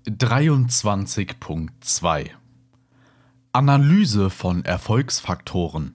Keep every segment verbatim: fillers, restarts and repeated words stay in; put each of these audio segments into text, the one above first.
dreiundzwanzig Punkt zwei Analyse von Erfolgsfaktoren.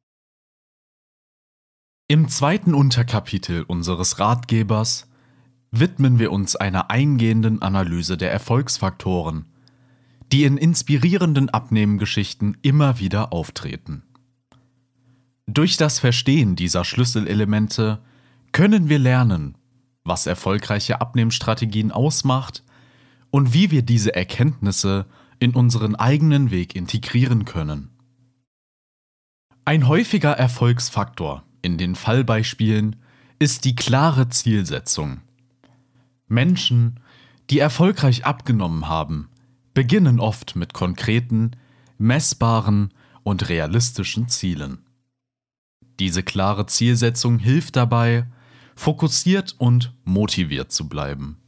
Im zweiten Unterkapitel unseres Ratgebers widmen wir uns einer eingehenden Analyse der Erfolgsfaktoren, die in inspirierenden Abnehmgeschichten immer wieder auftreten. Durch das Verstehen dieser Schlüsselelemente können wir lernen, was erfolgreiche Abnehmstrategien ausmacht und wie wir diese Erkenntnisse in unseren eigenen Weg integrieren können. Ein häufiger Erfolgsfaktor in den Fallbeispielen ist die klare Zielsetzung. Menschen, die erfolgreich abgenommen haben, beginnen oft mit konkreten, messbaren und realistischen Zielen. Diese klare Zielsetzung hilft dabei, fokussiert und motiviert zu bleiben.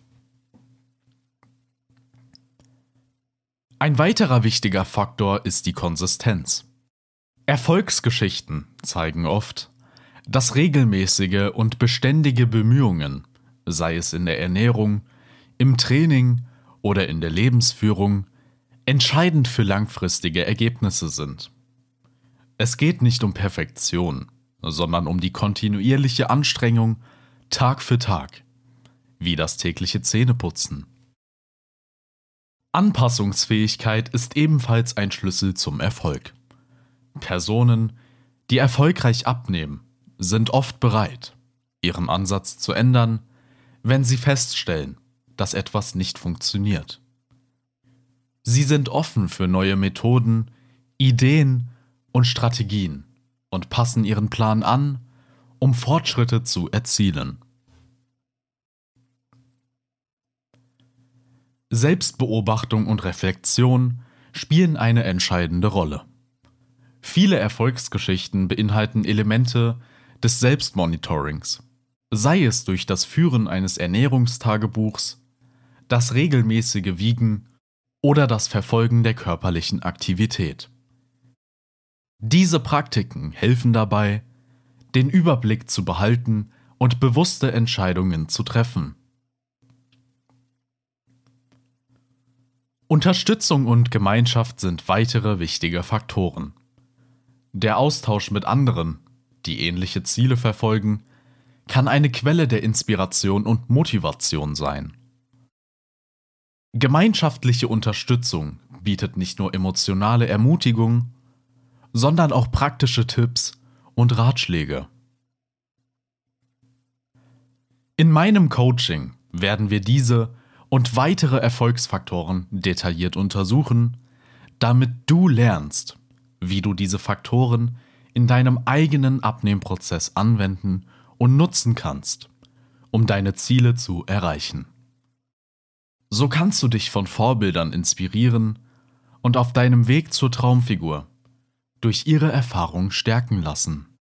Ein weiterer wichtiger Faktor ist die Konsistenz. Erfolgsgeschichten zeigen oft, dass regelmäßige und beständige Bemühungen, sei es in der Ernährung, im Training oder in der Lebensführung, entscheidend für langfristige Ergebnisse sind. Es geht nicht um Perfektion, sondern um die kontinuierliche Anstrengung Tag für Tag, wie das tägliche Zähneputzen. Anpassungsfähigkeit ist ebenfalls ein Schlüssel zum Erfolg. Personen, die erfolgreich abnehmen, sind oft bereit, ihren Ansatz zu ändern, wenn sie feststellen, dass etwas nicht funktioniert. Sie sind offen für neue Methoden, Ideen und Strategien und passen ihren Plan an, um Fortschritte zu erzielen. Selbstbeobachtung und Reflexion spielen eine entscheidende Rolle. Viele Erfolgsgeschichten beinhalten Elemente des Selbstmonitorings, sei es durch das Führen eines Ernährungstagebuchs, das regelmäßige Wiegen oder das Verfolgen der körperlichen Aktivität. Diese Praktiken helfen dabei, den Überblick zu behalten und bewusste Entscheidungen zu treffen. Unterstützung und Gemeinschaft sind weitere wichtige Faktoren. Der Austausch mit anderen, die ähnliche Ziele verfolgen, kann eine Quelle der Inspiration und Motivation sein. Gemeinschaftliche Unterstützung bietet nicht nur emotionale Ermutigung, sondern auch praktische Tipps und Ratschläge. In meinem Coaching werden wir diese und weitere Erfolgsfaktoren detailliert untersuchen, damit du lernst, wie du diese Faktoren in deinem eigenen Abnehmprozess anwenden und nutzen kannst, um deine Ziele zu erreichen. So kannst du dich von Vorbildern inspirieren und auf deinem Weg zur Traumfigur durch ihre Erfahrung stärken lassen.